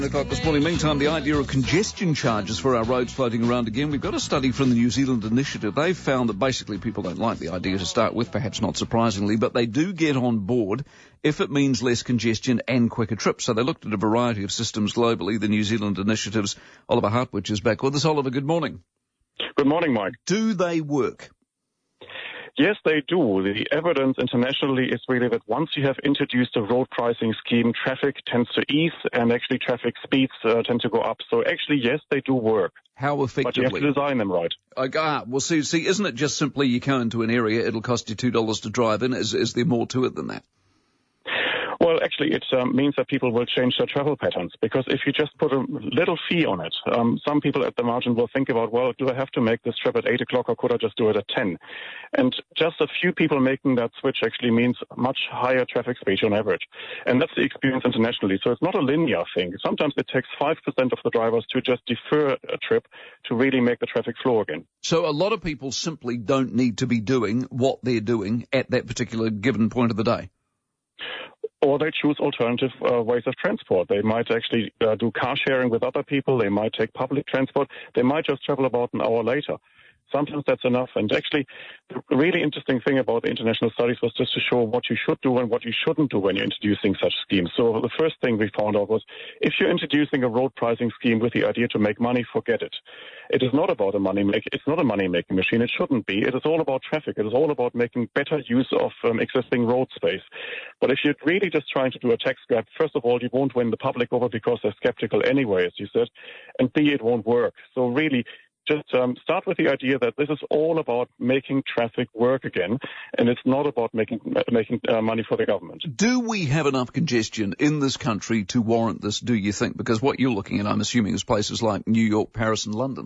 O'clock this morning. Meantime, the idea of congestion charges for our roads floating around again. We've got a study from the New Zealand Initiative. They've found that basically people don't like the idea to start with, perhaps not surprisingly, but they do get on board if it means less congestion and quicker trips. So they looked at a variety of systems globally. The New Zealand Initiative's Oliver Hartwich is back with us. Oliver, good morning. Good morning, Mike. Do they work? Yes, they do. The evidence internationally is really that once you have introduced a road pricing scheme, traffic tends to ease and actually traffic speeds tend to go up. So actually, yes, they do work. How effectively? But you have to design them right. Well, see, isn't it just simply you come into an area, it'll cost you $2 to drive in? Is there more to it than that? Well, actually, it means that people will change their travel patterns, because if you just put a little fee on it, some people at the margin will think about, well, do I have to make this trip at 8 o'clock or could I just do it at 10? And just a few people making that switch actually means much higher traffic speed on average. And that's the experience internationally. So it's not a linear thing. Sometimes it takes 5% of the drivers to just defer a trip to really make the traffic flow again. So a lot of people simply don't need to be doing what they're doing at that particular given point of the day. Or they choose alternative ways of transport. They might actually do car sharing with other people. They might take public transport. They might just travel about an hour later. Sometimes that's enough. And actually, the really interesting thing about the international studies was just to show what you should do and what you shouldn't do when you're introducing such schemes. So the first thing we found out was, if you're introducing a road pricing scheme with the idea to make money, forget it. It is not about it's not a money-making machine. It shouldn't be. It is all about traffic. It is all about making better use of existing road space. But if you're really just trying to do a tax grab, first of all, you won't win the public over because they're skeptical anyway, as you said, and B, it won't work. So really, just start with the idea that this is all about making traffic work again, and it's not about making money for the government. Do we have enough congestion in this country to warrant this, do you think? Because what you're looking at, I'm assuming, is places like New York, Paris and London.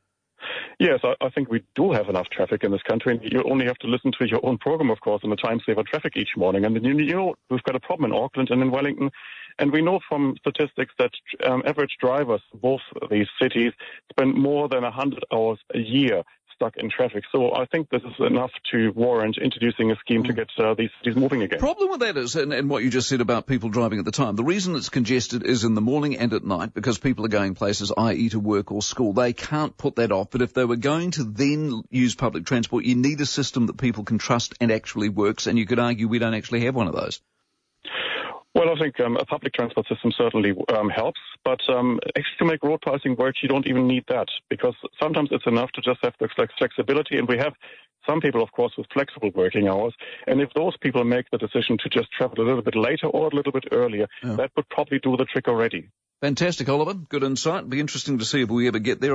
Yes, I think we do have enough traffic in this country, and you only have to listen to your own program, of course, on the time saver traffic each morning. And you know, we've got a problem in Auckland and in Wellington, and we know from statistics that average drivers in both these cities spend more than 100 hours a year stuck in traffic. So I think this is enough to warrant introducing a scheme to get these cities moving again. Problem with that is, and what you just said about people driving at the time, the reason it's congested is in the morning and at night because people are going places, i.e. to work or school. They can't put that off. But if they were going to then use public transport, you need a system that people can trust and actually works. And you could argue we don't actually have one of those. Well, I think a public transport system certainly helps, but actually to make road pricing work, you don't even need that, because sometimes it's enough to just have the flexibility, and we have some people, of course, with flexible working hours, and if those people make the decision to just travel a little bit later or a little bit earlier, that would probably do the trick already. Fantastic, Oliver. Good insight. It'll be interesting to see if we ever get there.